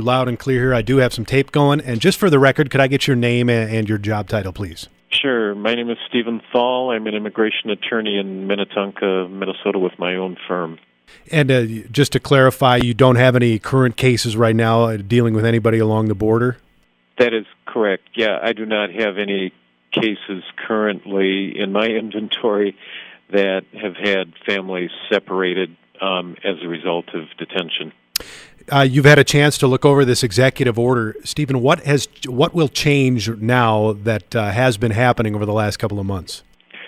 loud and clear here. I do have some tape going. And just for the record, could I get your name and your job title, please? Sure. My name is Stephen Thal. I'm an immigration attorney in Minnetonka, Minnesota with my own firm. And just to clarify, you don't have any current cases right now dealing with anybody along the border? That is correct. Yeah, I do not have any cases currently in my inventory that have had families separated as a result of detention. You've had a chance to look over this executive order. Stephen, what will change now that has been happening over the last couple of months?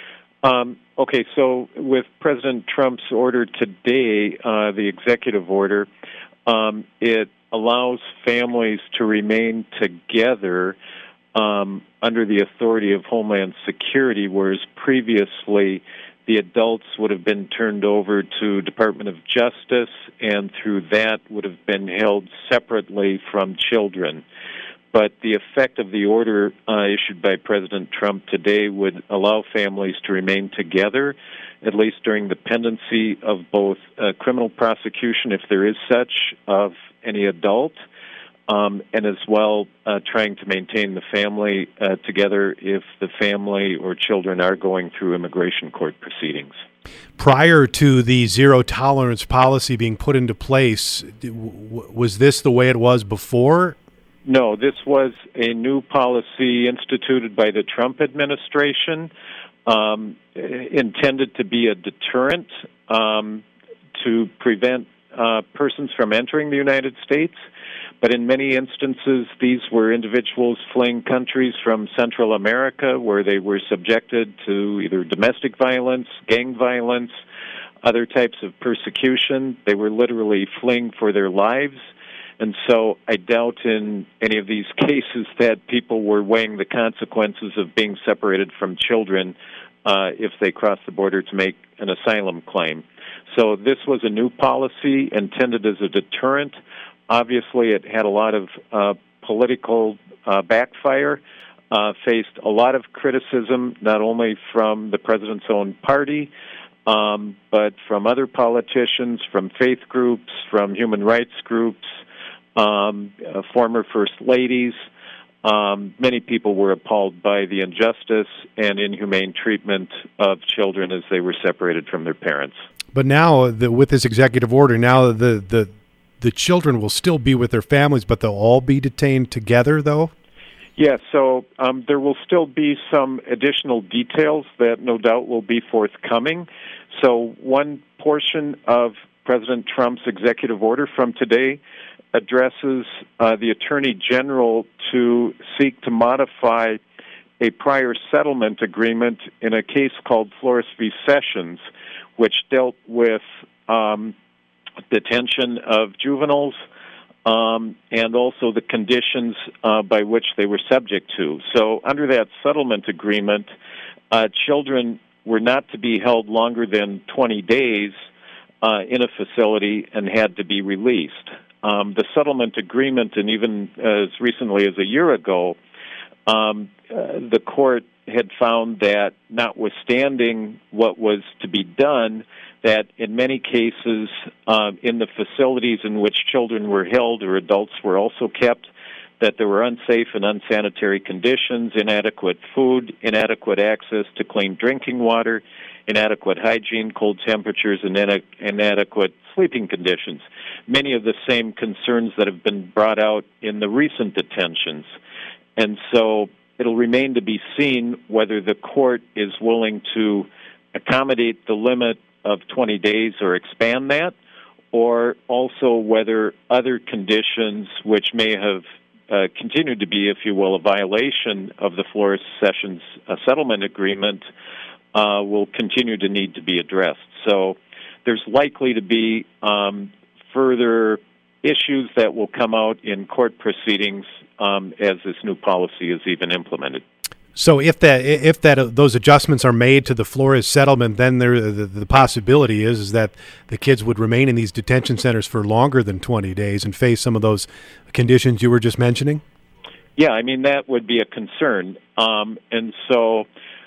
Okay, so with President Trump's order today, the executive order, it allows families to remain together under the authority of Homeland Security, whereas previously the adults would have been turned over to Department of Justice, and through that would have been held separately from children. But the effect of the order issued by President Trump today would allow families to remain together, at least during the pendency of both criminal prosecution, if there is such, of any adult, and as well trying to maintain the family together if the family or children are going through immigration court proceedings. Prior to the zero-tolerance policy being put into place, was this the way it was before? No, this was a new policy instituted by the Trump administration, intended to be a deterrent to prevent persons from entering the United States. But in many instances, these were individuals fleeing countries from Central America where they were subjected to either domestic violence, gang violence, other types of persecution. They were literally fleeing for their lives. And so I doubt in any of these cases that people were weighing the consequences of being separated from children if they crossed the border to make an asylum claim. So this was a new policy intended as a deterrent. Obviously, it had a lot of political backfire, faced a lot of criticism, not only from the president's own party, but from other politicians, from faith groups, from human rights groups, former first ladies. Many people were appalled by the injustice and inhumane treatment of children as they were separated from their parents. But now, with this executive order, now the children will still be with their families, but they'll all be detained together, though? Yes, so there will still be some additional details that no doubt will be forthcoming. So one portion of President Trump's executive order from today addresses the Attorney General to seek to modify a prior settlement agreement in a case called Flores v. Sessions, which dealt with detention of juveniles and also the conditions by which they were subject to. So under that settlement agreement, children were not to be held longer than 20 days in a facility and had to be released. The settlement agreement, and even as recently as a year ago, the court had found that notwithstanding what was to be done, that in many cases in the facilities in which children were held or adults were also kept, that there were unsafe and unsanitary conditions, inadequate food, inadequate access to clean drinking water, inadequate hygiene, cold temperatures, and inadequate sleeping conditions. Many of the same concerns that have been brought out in the recent detentions. And so it'll remain to be seen whether the court is willing to accommodate the limit of 20 days or expand that, or also whether other conditions which may have continued to be, if you will, a violation of the Flores Sessions settlement agreement will continue to need to be addressed. So there's likely to be further issues that will come out in court proceedings as this new policy is even implemented. So if those adjustments are made to the Flores settlement, then the possibility is that the kids would remain in these detention centers for longer than 20 days and face some of those conditions you were just mentioning? Yeah, I mean, that would be a concern. And so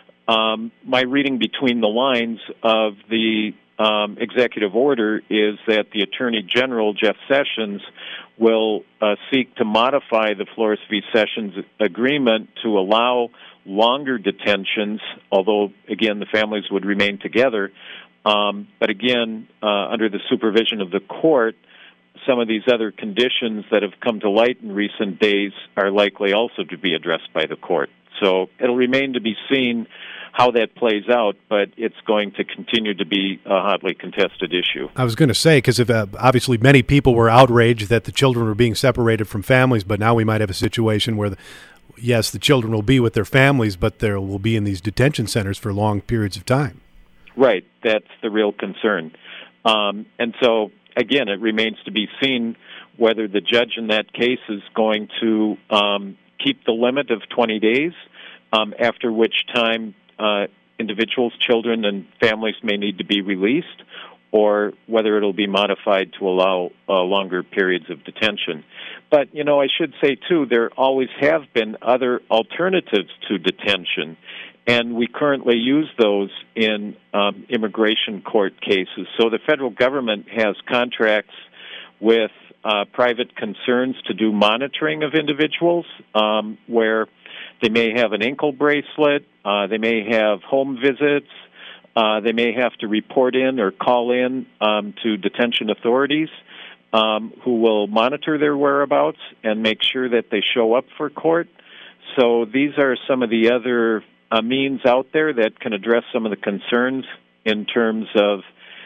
my reading between the lines of the executive order is that the Attorney General, Jeff Sessions, will seek to modify the Flores v. Sessions agreement to allow longer detentions, although, again, the families would remain together. But again, under the supervision of the court, some of these other conditions that have come to light in recent days are likely also to be addressed by the court. So it'll remain to be seen how that plays out, but it's going to continue to be a hotly contested issue. I was going to say, because obviously many people were outraged that the children were being separated from families, but now we might have a situation where, yes, the children will be with their families, but they will be in these detention centers for long periods of time. Right. That's the real concern. And so, again, it remains to be seen whether the judge in that case is going to keep the limit of 20 days, after which time individuals, children, and families may need to be released, or whether it'll be modified to allow longer periods of detention. But, I should say, too, there always have been other alternatives to detention, and we currently use those in immigration court cases. So the federal government has contracts with private concerns to do monitoring of individuals, where they may have an ankle bracelet, they may have home visits, they may have to report in or call in to detention authorities who will monitor their whereabouts and make sure that they show up for court. So these are some of the other means out there that can address some of the concerns in terms of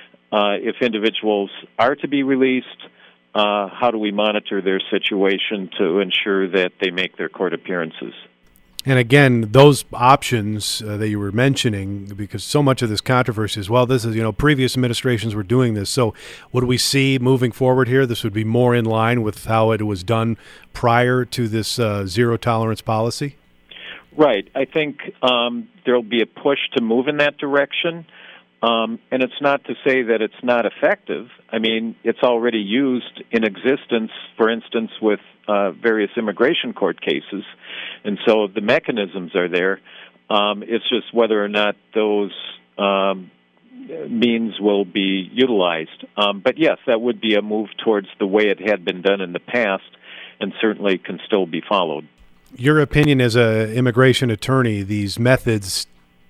if individuals are to be released, how do we monitor their situation to ensure that they make their court appearances. And again, those options that you were mentioning, because so much of this controversy is, well, this is, previous administrations were doing this. So what do we see moving forward here? This would be more in line with how it was done prior to this zero tolerance policy? Right. I think there will be a push to move in that direction. And it's not to say that it's not effective. I mean, it's already used in existence, for instance, with various immigration court cases. And so the mechanisms are there. It's just whether or not those means will be utilized. But yes, that would be a move towards the way it had been done in the past, and certainly can still be followed. Your opinion as an immigration attorney, these methods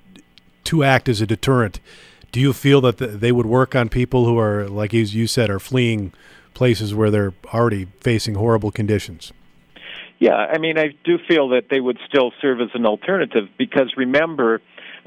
to act as a deterrent, do you feel that they would work on people who are, like you said, are fleeing places where they're already facing horrible conditions? Yeah, I mean, I do feel that they would still serve as an alternative because, remember,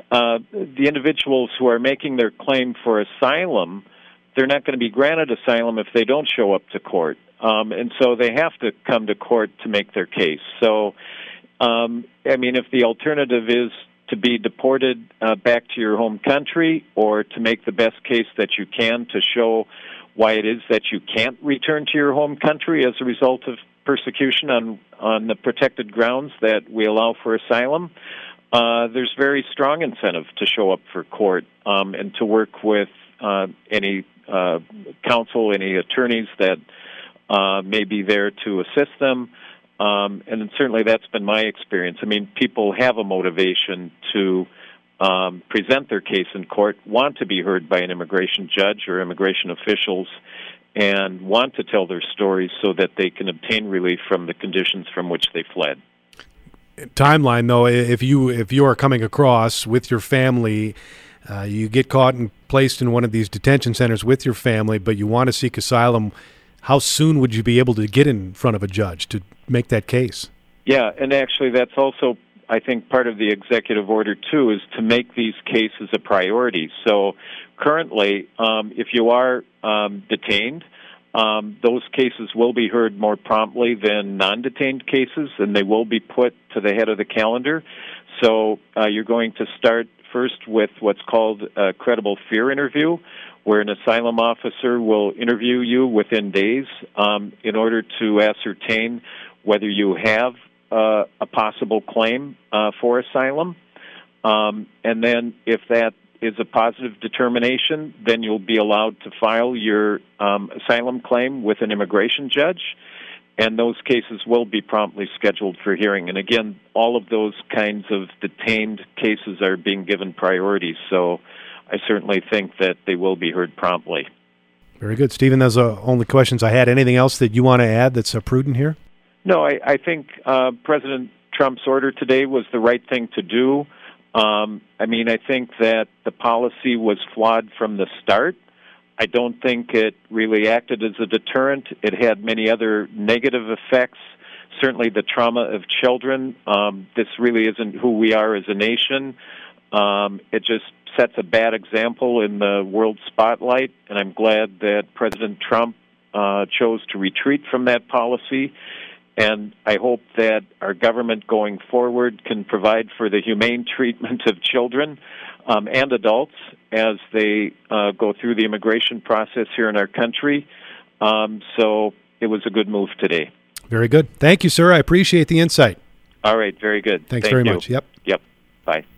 the individuals who are making their claim for asylum, they're not going to be granted asylum if they don't show up to court. And so they have to come to court to make their case. So, I mean, if the alternative is to be deported back to your home country, or to make the best case that you can to show why it is that you can't return to your home country as a result of persecution on the protected grounds that we allow for asylum, there's very strong incentive to show up for court and to work with any counsel, any attorneys that may be there to assist them. And certainly that's been my experience. I mean, people have a motivation to present their case in court, want to be heard by an immigration judge or immigration officials, and want to tell their stories so that they can obtain relief from the conditions from which they fled. Timeline, though, if you are coming across with your family, you get caught and placed in one of these detention centers with your family, but you want to seek asylum, how soon would you be able to get in front of a judge to make that case? Yeah, and actually that's also, I think, part of the executive order, too, is to make these cases a priority. So currently, if you are detained, those cases will be heard more promptly than non-detained cases, and they will be put to the head of the calendar. So you're going to start first with what's called a credible fear interview, where an asylum officer will interview you within days in order to ascertain whether you have a possible claim for asylum. And then if that is a positive determination, then you'll be allowed to file your asylum claim with an immigration judge, and those cases will be promptly scheduled for hearing. And again, all of those kinds of detained cases are being given priority, so I certainly think that they will be heard promptly. Very good. Stephen, those are only questions I had. Anything else that you want to add that's prudent here? No, I think President Trump's order today was the right thing to do. I think that the policy was flawed from the start. I don't think it really acted as a deterrent. It had many other negative effects. Certainly the trauma of children. This really isn't who we are as a nation. It just sets a bad example in the world spotlight, and I'm glad that President Trump chose to retreat from that policy. And I hope that our government going forward can provide for the humane treatment of children and adults as they go through the immigration process here in our country. So it was a good move today. Very good. Thank you, sir. I appreciate the insight. All right. Very good. Thanks very much. Yep. Yep. Bye.